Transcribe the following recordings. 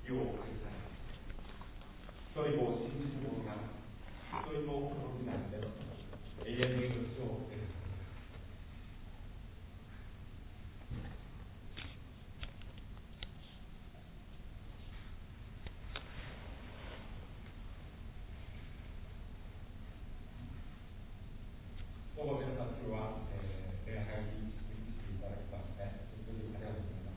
世を愛され、一人を信じる者が一人も滅びないで永遠の命を得る。どうも皆さん、今日は、礼拝に来ていただきまして、本当にありがとうございます。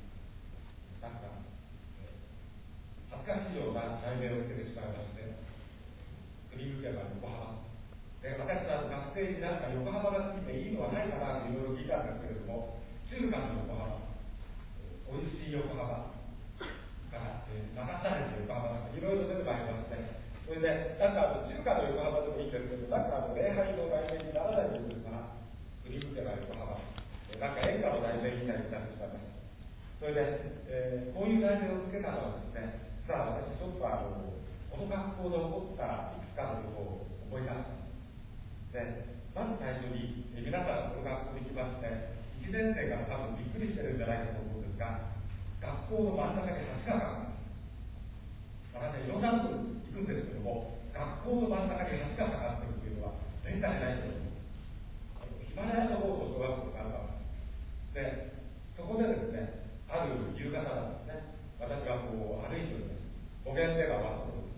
なんか、恥ずかしいような題名をつけてしまいまして、振り向けば横浜。で、私は学生になんか横浜がついていいのはないかなといろいろ聞いたんですけれども、中華の横浜、おいしい横浜から、流される横浜なんかいろいろ出てまいりまして、それで、なんか中華の横浜でもいいんですけど、なんか礼拝の題名にならないんですから、振り向けば横浜、なんか演歌の題名みたいになってしまいました。それで、こういう題名をつけたのはですね、実は私ちょっとこの学校で起こったいくつかのことを思い出した。で、まず最初に、皆さんこの学校に来まして、1年生が多分びっくりしてるんじゃないかと思うんですが、学校の真ん中に橋がかかる。私はいろんなところに行くんですけども、学校の真ん中に橋がかかっているというのは、めったにないと思います。ヒマラヤの方と小学校があるわけです。で、そこでですね、ある夕方なんですね、私がこう歩いております。5限目が終わったところです。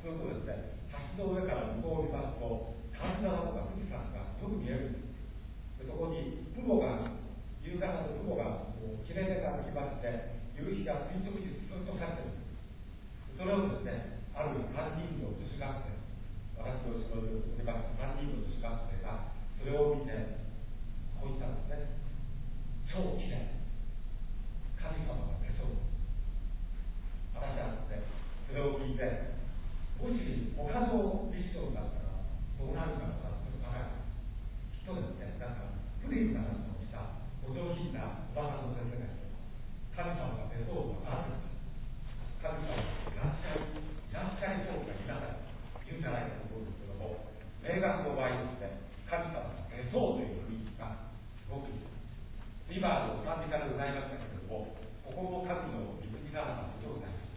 そうするとですね、橋の上から向こうを見ますと、神田とか富士山がよく見えるんです。で、そこに雲が、夕方の雲が切れ目が来まして、夕日が垂直にずっとかっている。それをですね、ある3人の女子学生、私の後ろにおります3人の女子学生が、それを見て、こう言ったんですね。超綺麗。神様が出そう。私はですね、それを聞いて、もし他のミッションだったら、どうなるかなと考えた。きっとですね、なんか、プリンかなんかをしたお上品なおばさんの先生がいて、神様が出そうとは何ですか。神様がいらっしゃいそうかいらないか言うんじゃないかと思うんですけども、霊学の場合ですね、神様が出そうという雰囲気がすごくいい。今賛美からございましたけれども、ここも神の御国ならばでございます。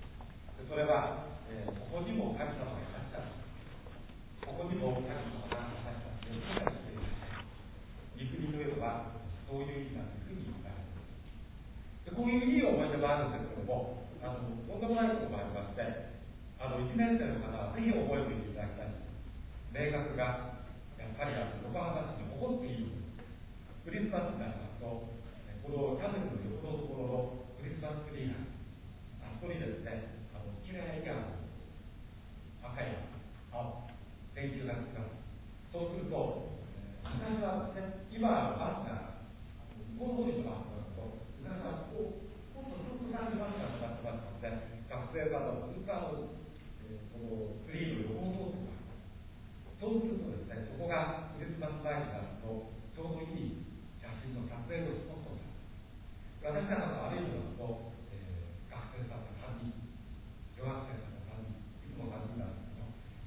それは、ここにも神様がいらっしゃる。ここにも神様がいらっしゃる。御国というのはそういう意味だというふうに言われています。で、こういういい思い出もあるんですけども、とんでもないこともありまして、1年生の方はぜひ覚えていていただきたいんです。明学がやっぱり横浜市に起こっている。クリスマスになりますと、このキャベツの横のところのクリスマスツリーがあそこにですね、きれいに赤や青、電球がつきます。そうすると、昔はですね、今はバスが向こう通りのバスがと、昔はこう、もっとずっと感じバスがかかってましたので、学生さんのずっとこのツリーの横を通ってます。そうするとですね、そこがクリスマス前になると、ちょうどいい写真の撮影のスポットになる。私が歩いてますと、学生さんが3人、女学生さんが3人、いつも3人なんですけど、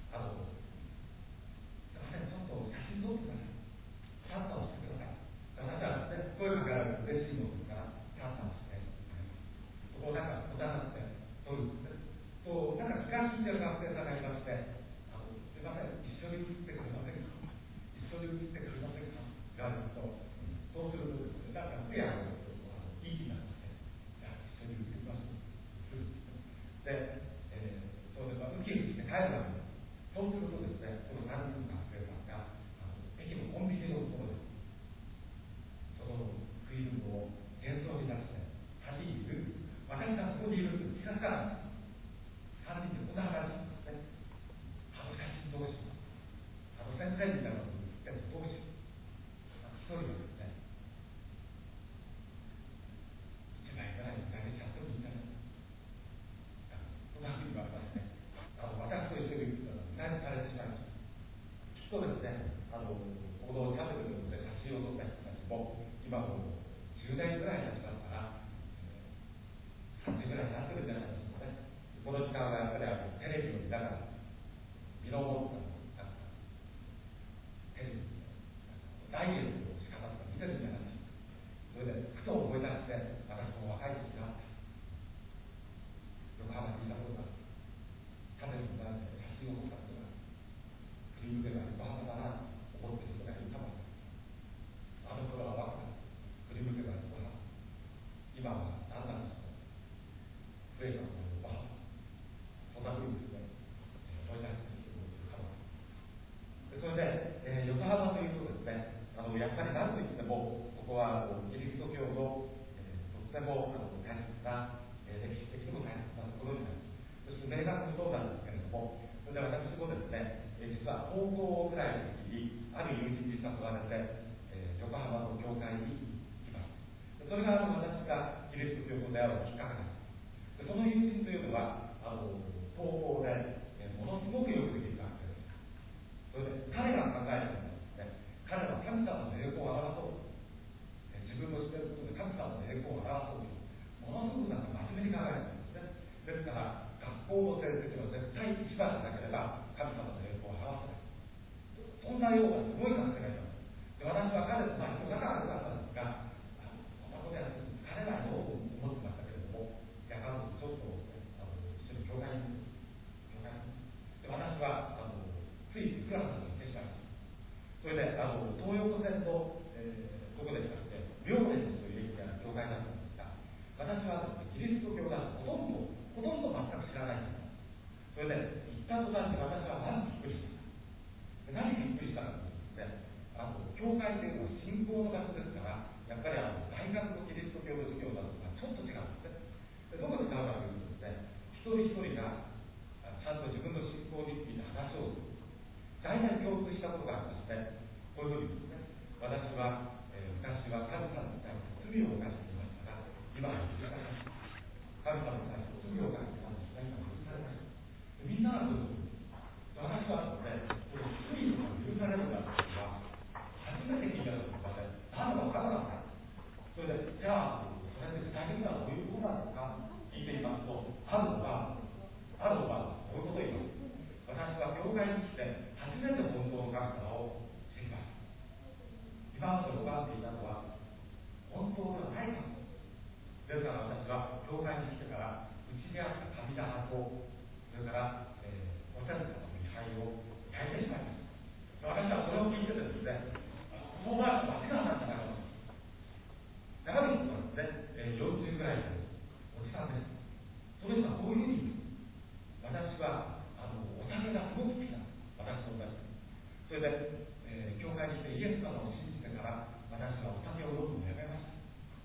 すいません、ちょっと写真撮ってください。シャッターをしてください。私はですね、声かけられると嬉しいものですから、シャッターをして、そこをなんかお茶なって撮るんですね。そう、なんか気が利いてる学生さんがいまして、すいません、一緒に写ってくれませんか、一緒に写ってくれませんか言われると、そうするとですね、なんかペアがいい気になって、じゃあ一緒に写りましょう。で、そうですね、ウキウキして帰るわけです。そうするとですね、この3人の学生さんが、駅のコンビニのところで、そのフィルムを幻想に出して、3人いる。私がそこにいるって気がつかない。3人でこんな話ですね。写真どうします。先生みたいなことに言ってどうします。一人はですね、1枚ぐらい投げちゃってもいいんじゃないか。そんなふうに言われまして、私と一緒に何されてしまいました。きっとですね、このキャベツの写真を撮った人たちも、今も10年ぐらい経ちますから、30ぐらい経ってるんじゃないでしょうかね。この時間はやっぱりテレビを見ながら、身の持ったテレビ、ダイエットの仕方とか見てるんじゃないでしょうか。それで、ふと思い出して、私も若い時があった。横浜にいたことだんだん増えたというか、そんなふうにですね、思い出しているかも。それで、横浜というとですね、やっぱり何といっても、ここはキリスト教の、とっても大切な、歴史的にも大切なところになります。そして明学もそうなんですけれども、それで私もですね、実は高校ぐらいの時に、ある友人に誘われて、横浜の教会に行きます。それが私がキリスト教と出会うきっかけです。その友人というのは、高校で、ものすごくよくできる学生です。それで、彼が考えたのはですね、彼は神様の栄光を表そうと。自分のしていることで神様の栄光を表そうと。ものすごく真面目に考えてるんですね。ですから、学校の成績は絶対一番でなければ神様の栄光を表せない。そんなようなすごい学生がいます。で、私は彼と人仲が良かったんですが、そんなことやって疲れないよと思ってましたけれども、いや、彼女ちょっと、一緒に教会に行く。で、私はついクラスに行ってしまいました。それで東横線と、ここでしたって妙蓮という駅が教会だったんですが、私はですね、キリスト教だとほとんど全く知らないんです。それで行った途端に私はまずびっくりしました。何びっくりしたかというとですね、教会というのは信仰の学ですから、やっぱり大学のキリスト教の授業だとかちょっと違うんですね。で、どこで違うかというとですね、一人一人がちゃんと自分の信仰について話をする。大体共通したことがありまして、こういうふうにですね、私は、昔は神様に対して罪を犯していましたが、今は許されました。神様に対して罪を犯していたんですが、今は許されました。みんながそういうことです。私はですね、この罪とか許されるかというのは、初めて聞いたのですがね、何だか分からなかった。それで、じゃあ、それって具体的にはどういうことなのか聞いていますと、あるのは、こういうことを言います。私は教会に来て、初めて本当の神様を知りました。今まで拝んでいたのは本当ではないかも。ですから私は教会に来てからうちにあった神棚と、それから、お天道の位牌を焼いてしまいました。私はそれを聞いてですね、そうなると間違ったんじゃないかと。長い人はですね、40ぐらいのおじさんです。その人はこういうふうに言うんです。私はお酒がすごく好きなんです。私のお酒。それで、教会に来てイエス様を信じてから私はお酒を飲むのをやめました。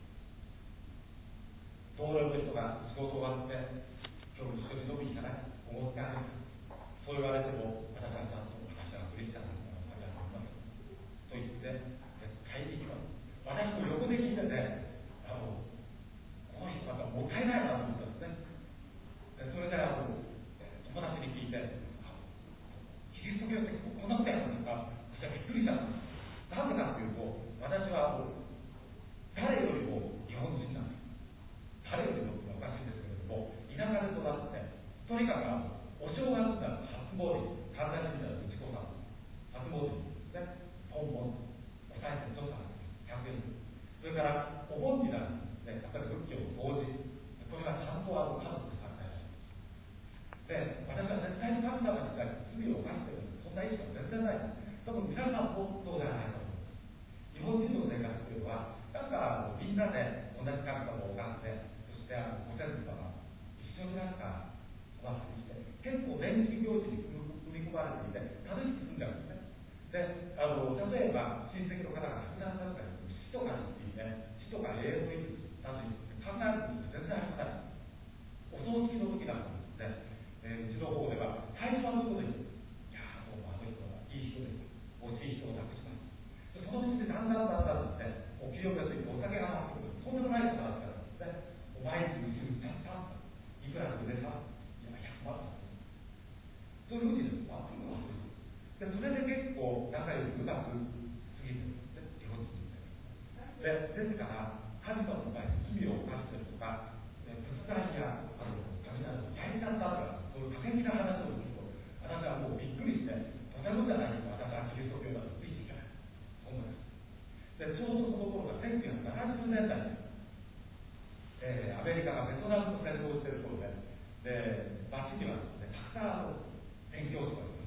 同僚の人が仕事終わって今日一緒に飲みに行かないおごってあげる。そう言われても私はちゃんと私はクリスチャンなんだからお酒は飲みますと言って絶対に行きます。私も横で聞いててこの人なんかもったいないなと思ったんですね。それで友達に聞いてキリスト教ってこんなことやるんですか。私はびっくりしたんです。なんでかというと、私は誰よりも日本人なんです。誰よりもおかしいんですけれども、田舎で育って、とにかくお正月になると初詣、神田神社の内子さん、初詣ですね、ポンポン、お賽銭ちょっと100円。それからお盆になるんですね、やっぱり仏教の法事、これがちゃんと家族で参加します。で、私は絶対に神様に対して罪を犯しているそんな意識は全然ないです。多分皆さんもそうじゃないかと思います。日本人の生活というのは、なんかみんなで同じ神様を拝んで、そしてご先祖様、一緒になんかお祭りして、結構年金行事に組み込まれていて、楽しく住んでるんですね。で、例えば親戚の方が亡くなったとか死とかについて、死とか永遠の意味などについて考えること全然ありません。お葬式の時なんかですね、うちの方では最初はそういうこと言うんです。いやー、もうあの人はいい人です。惜しい人を亡くします。でそのうちでだんだんですね、お清めというお酒が回ってくる。とんでもないことなんですからですね、お前にうち売っちゃった。いくらで売れた？いや、100万だ。そういうふうにですね、回ってくるわけです。で、それで結構仲良くうまく過ぎてるんですね、日本人で。ですから、神様の前に罪を犯してるとか、仏壇や神などを焼いちゃったとか、そういう過激な話を聞くと、私はもうびっくりして、とてもじゃないけど、私はキリスト教だとついていけない。そう思います。で、ちょうどその頃が1970年代です。アメリカがベトナムと戦争している頃で、街にはですね、たくさん宣教師がいます。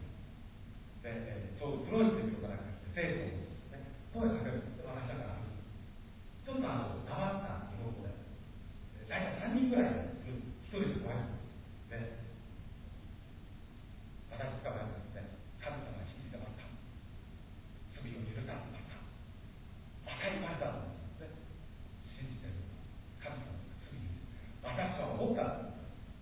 で、ちょうど黒い宣教がなくて、聖書をですね、声をかけるんです。私だから、ちょっとなまった日本語で、 ぐらい一人で怖いね。私からですね、神様が信じてました。罪を許されてました。当たり前だと思うんですね。信じてる神様が罪を私は思ったんです。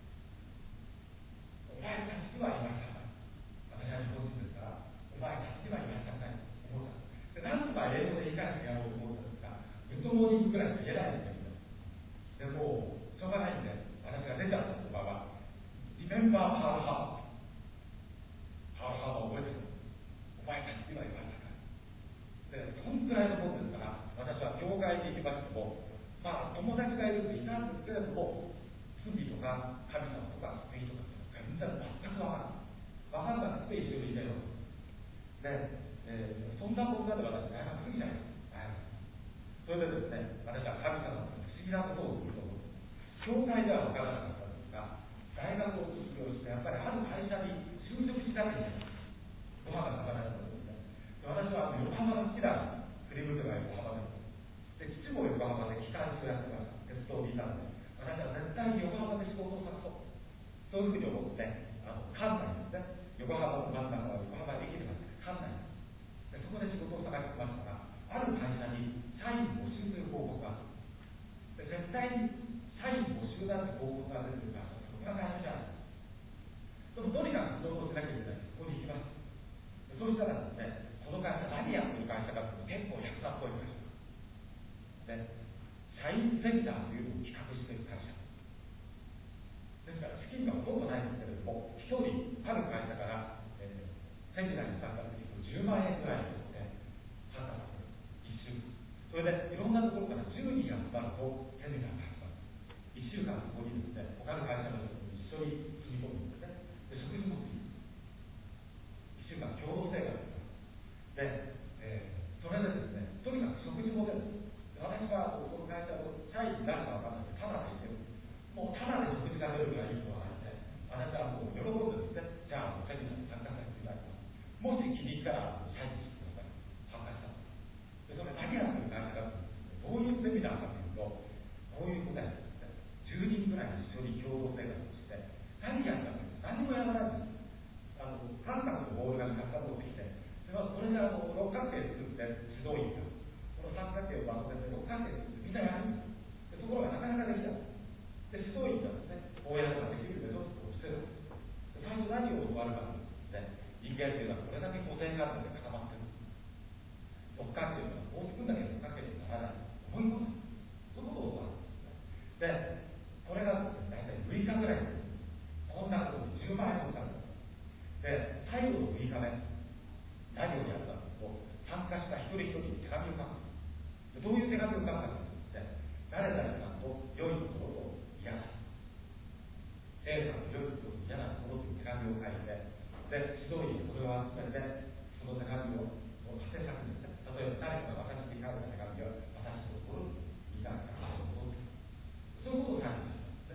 お前たちには言わしたかい。私は日本人ですから、お前たちには言わしたかいと思ったんです。で、なんとか英語で言い換えてやろうと思ったんですが、グッドモーニングぐらいしか言えないんですよ。でもうしょうがないんで、私が出た言葉は、リメンバーパールハーバー。パールハーバーを覚えてる。お前たちには言わしたかい。で、そんくらいのことですから、私は教会に行きましても、まあ、友達がいるっていたんですけれども、罪とか神様とか救いとか全然全くわからない。わかんなくて一緒にいたよ。で、そんなこんなで私、大学過ぎちゃいます。それでですね、私は神様の不思議なことをすると思う。教会では分からなかったんですが、大学を卒業して、やっぱりある会社に就職しなきゃいけない。ご飯が食べられたんですね。私は横浜が好きだ。振り向けば横浜です。で、父も横浜で機関士をやってました。鉄道にいたので、私は絶対に横浜で仕事を探そう。そういうふうに思って、関内ですね。横浜の真ん中は横浜駅ではなくて関内で、そこで仕事を探してましたが、ある会社に社員募集という報告がある。で、絶対に社員募集だって報告が出てるから、そこが会社じゃない。でもとにかく仕事をしなきゃいけない。そこに行きます。そうしたらですね、この会社何やってる会社かというと結構役立っぽい会社で、社員セミナーというのを企画している会社ですから、資金がほとんどないんですけれども、一人ある会社から、セミナーに参加する人10万円ぐらいの、参加する1週間。それでいろんなところから10人集まるとセミナーが始まる。1週間そこにですね、他の会社の人と一緒に住み込むんですね。で、食事もする。1週間共同生活で、それでですね、とにかく食事も出る。私はこの会社の社員になるか分からないで、ただで行ってる。もうただで食事が出るからいいとは話で、私はもう喜んでですね、じゃあセミナーに参加させていただきます。もし気に入ったら社員にしてください。参加したんです。で、それ何やってる会社かというと、どういうセミナーかというと、こういうことやってですね、10人ぐらい一緒に共同生活をして、何やったんですか？何もやらないんです。三角のボールが2つ持ってきて、それで六角形作って指導員がこの三角形をまとめて六角形作ってみんなやるんです。ところがなかなかできない。で、指導員がですね、こうやればできるけど、こうしてる。最初何を教わるかというとですね、人間というのはこれだけ固定観念で固まってる。六角形というのはこう作んなきゃ六角形にならない。思い込む。そういうことを教わるんですね。で、これがですね、大体6日ぐらいです。こんなことに10万円かかる。で、最後の6日目、何をやったかというと、参加した一人一人に手紙を書く。どういう手紙を書くかというとですね、誰々さんの良いところと嫌だ。A さんの良いところと嫌なところという手紙を書いて、で、指導員がそれを集めて、その手紙を縦先にですね、例えば誰かが私に書いた手紙を私のところにいただくかということそういうことを書いてました。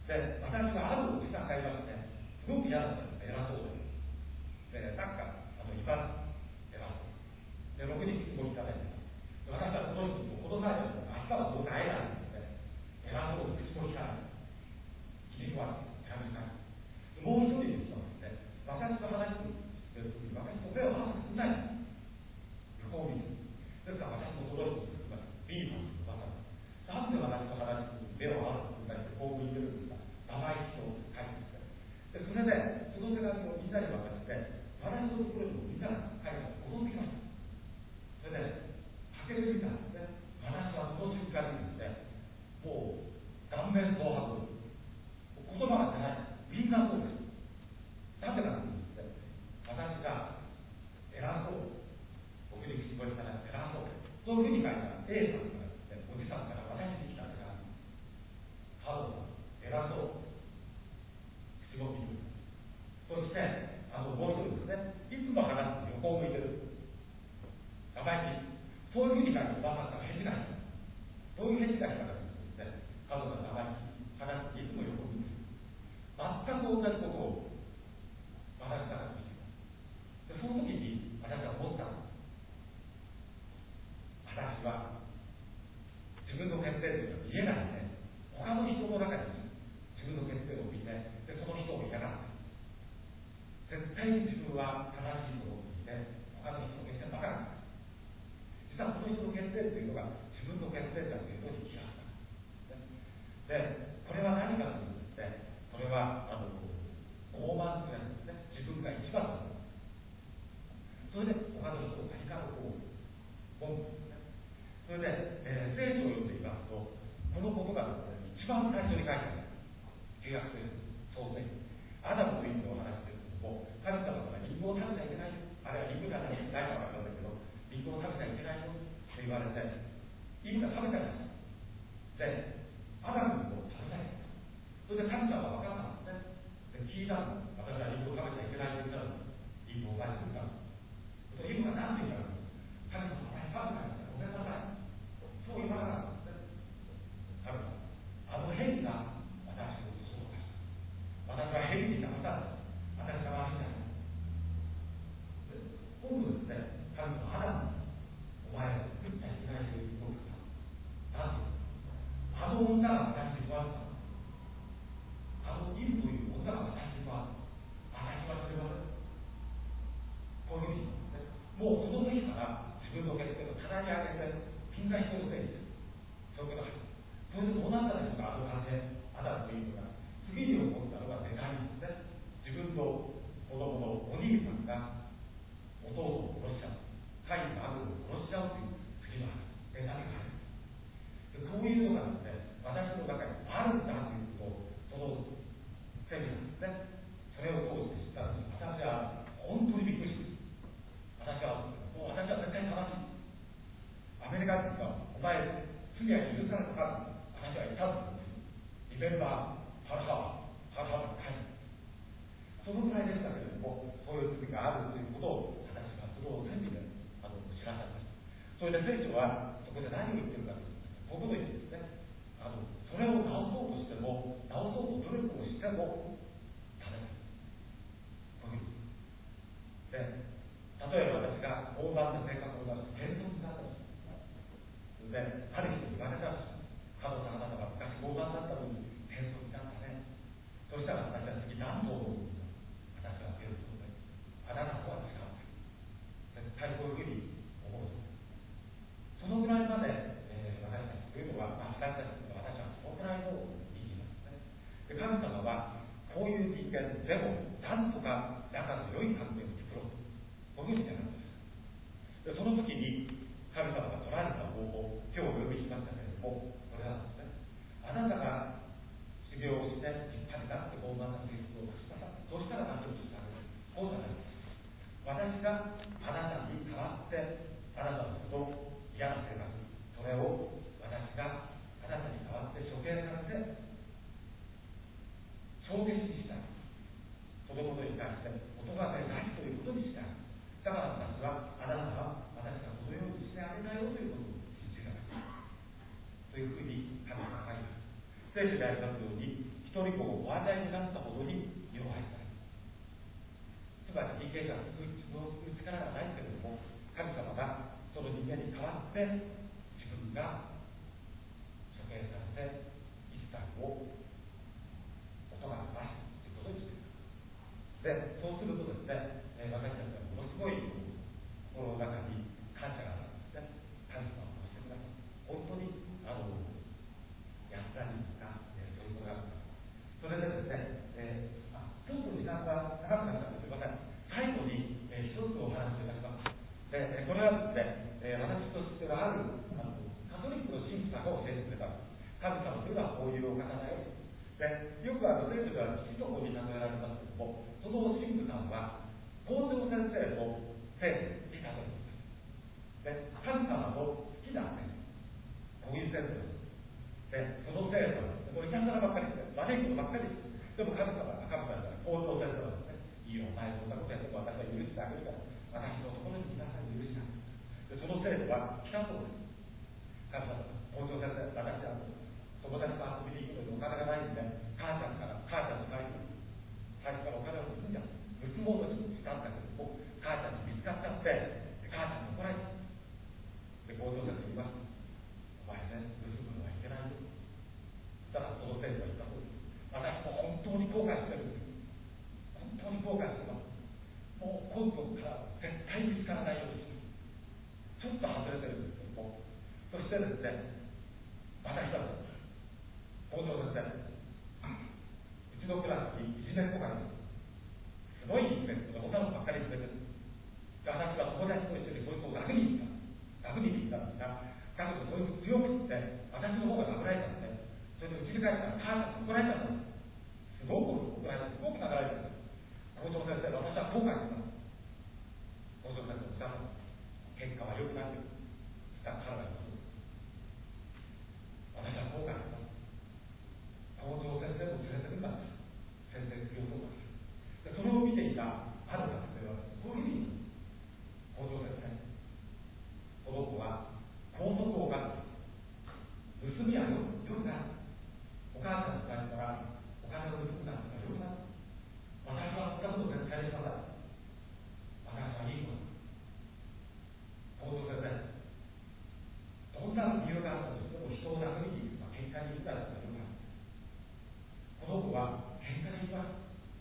で、私はあるおじさんがいまして、すごく嫌だったんです。偉そうで。なんか、今、偉そう。で、6人質問いただいて、私はその人とこの際ですね、明日はどうか会えないんですね。偉そうに口も聞かない。気に食わない。手紙書いて。もう一人の人はですね、私と話す時に、私と目を合わせてくれないんです。向こうを見て。ですから私もその人に言います。B さんと言わなんで私と話す時に目を合わせてくれないってこう見てるんですか。名前一応書いてで、それで、その手紙をみんなに渡して、私のところにもみんなが書いて戻ってきました。それで、駆け抜いたんですね。私はその瞬間にですね、もう、顔面蒼白。言葉が出ない。みんなそうです。なんでかというとですね、私が偉そう。僕に口声から偉そう。そういうふうに書いた A さんからですね、おじさんから私に来た手紙。ハロー、偉そう。口も見る。そして、もう一人ですね、いつも話す横を向いてる。生意気。そういうふうに書いて、まさか返事がした。どういう返事がしたかというとですね、家族が生意気。話していつも横を向いてる。全く同じことを私から聞いてた。で、その時に私は思ったんです。私は自分の決定というのは言えないので、他の人の中に対に自分は正しいと思っていて、他の人の決定ばかり。実はこの人の決定というのが自分の決定だということに気がつかない。で、これは何かというとですね、これは傲慢というやつですね。自分が一番だと。それで他の人を何かのこう文句ですね。それで、聖書を読んでいますと、このことがですね、一番最初に書いてある。旧約聖書創世記。アダムとイブのお話ですけども、神様からリンゴを食べちゃいけないよ。あるいはリンゴじゃないかわかんないけど、リンゴを食べちゃいけないよと言われて、イブが食べちゃいました。で、アダムも食べたい。それで神様は分かったんですね。で、聞いたの。私はリンゴを食べちゃいけないと言ったの。イブを返してくれたの。イブが何て言ったの？神様、私食べたいんですよ。ごめんなさい。そう言わなかったんですね。神様、あの変が私をそそのかした。私は変に騙された。私が悪いんだ。今度ですね、神様、アダム、お前は作っちゃいけないということだ。なんであの女が私に言われた。あのイブという女が私に言われた。私はそれはこういうふうにですね、もうその時から自分の決定を棚に上げて、みんな人のせいです。そういうことがそれでどうなったでしょうか、あの感じで、アダムというのが。次に起こったのがデカインですね。自分の子供のお兄さんが弟を殺しちゃう。カインがアブルを殺しちゃうという次のデカインがある。こういうのがですね、私の中にあるんだということを、そのセミナーですね、それを通して知ったんです。私は本当にびっくりしました。私は絶対正しい。アメリカ人が、お前、罪は許されたか私は言ったんです。リメンバー、ハルハーの会。そのぐらいでしたけれども、そういう罪があるということを、私はその真理で知らされました。それで聖書は、そこで何を言ってるかというと、ここで言ってですね、それを直そうとしても、直そうと努力をしても、ダメです。こういうで、例えば私が傲慢な性格を出して、謙遜になったとします。で、ある人に言われたとします。加藤さん、あなたが昔傲慢だったのに、謙遜になったね。そしたら私は次何と思うんですか。私は謙遜で、あなたとは違う。絶対こういうふうに思う。そのぐらいまで、私たちというのは、私たちというのは、私はそのぐらいの人間なんですね。で、神様は、こういう人間でも、なんとか仲の良い関係を作ろうと、こういうふうに願っています。で、その時に、神様が取られた方法、今日お呼びしましたけれども、これなんですね。あなたが修行をして立派になって傲慢な性格を出しなさい。そうしたら何をしてあげる。こうじゃないです。私があなたに代わって、あなたのこと嫌な性格、それを私があなたに代わって処刑されて、衝撃にしたい。そのことに対して、音が出ないということにしたい。だから私は、あなたは私がそのようにしてあげたよということを信じられた。というふうに神様が言います。聖書でありますように、一人子をお与えになったほどに弱いされつまり人間が自分を救う力がないけれども、神様がその人間に代わって自分が処刑されて一切を音が出すということにしています。で、そうするとですね、私たちはものすごい心の中に感謝があるんですね。神様をしてください。本当に安らぎですか、そういうことがあるんです。それでですね、ちょっと時間が長くなっちゃってすみません。最後に、一つお話をいたします。で、これはですね、私としてはあるカトリックの神父さんが教えてくれたんです。神様というのはこういうお方だよ。で、よく聖書では父と子に例えられますけども、その神父さんは校長先生の生徒に例えています。で、神様の好きな先生、こういう先生です。で、その生徒は、もういたずらばっかりです。悪いことばっかりです。でも神様じゃない、校長先生はですね、いいよ、お前そんなことやっても私は許してあげるから、私のところに皆さん許してあげる。で、その生徒は来たそうです。神様、校長先生、私は友達と遊びに行くのにお金がないんで、母ちゃんの会議に、最初からお金を盗んじゃう。盗もうとしたんだけども、母ちゃんに見つかっちゃって、で母ちゃんに怒られた。で、校長先生言いました。お前ね、盗むのはいけないよ。だからその生徒は言ったそうです。私も本当に後悔してるんです。本当に後悔してます。 コートから絶対見つからないようにする。ちょっと外れてるんですけども、そしてですね、私は校長先生、うちのクラスにいじめっ子がいます。すごいいじめっ子で、女の子ばっかりいじめてる。で、私は友達と一緒にそいつを殴りに行った。殴りに行ったんですが、だけどそいつ強くって、私の方が殴られたんで、それでうちに帰ったら母さんに怒られたんです。すごく怒られて、すごく殴られたんです。校長先生、私は後悔したんです。校長先生、おっしゃったんです。結果は良くなっている。したら彼が言います。私は後悔した。校長先生も連れてくんだ。先生強そうだ。で、それを見ていたある学生は、こういうふうに言う。校長先生、この子は校則を犯す。盗みはよくない。お母さんの会社からお金を盗むなんてよくない。私はそんなこと絶対にしなさい。私はいい子だ。校長先生、どんな理由があったとしても人を殴りに行くとか喧嘩に行くならよくない。この子は喧嘩に行きます。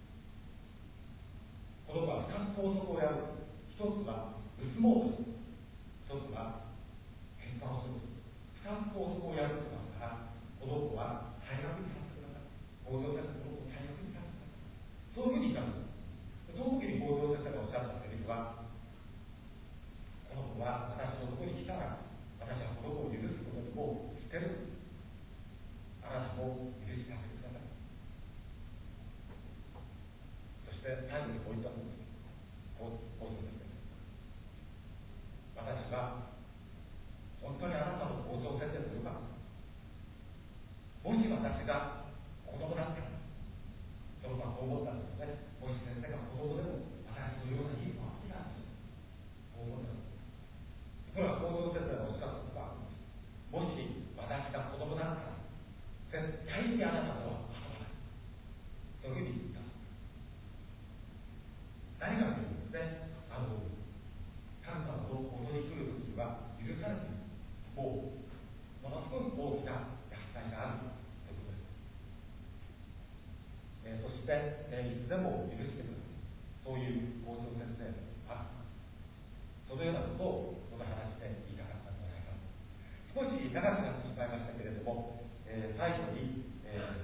この子は2つ校則をやる。1つは盗もうとする。1つは喧嘩をする。2つ校則をやるとますから、この子は退学にさせてください。校長先生、この子を退学にさせてください。そういうふうに言ったんです。その時に校長先生がおっしゃったセリフは、この子は私のところに来たら、私はこの子を許すことにもう捨てる。あなたも許しさせてください。そして最後にこう言ったんです。校長先生。私は本当にあなたの校長先生とよかった。もし私が子供だったら、その子はこう思ったんですね。もし先生が子供でも私のようないい子が好きなんです。そう思ったんです。これは校長先生がおっしゃったことがあるんです。もし私が子供だったら、絶対にあなたとは遊ばない。そういうふうに言った。何かというとですね、神様の元に来るときは許されている。ものすごい大きな虐待があるということです。そして、いつでも許してください。そういう校長先生ある。そのようなことをこの話で言いたかったんじゃないかと。少し長くなってしまいましたけれども、最後に、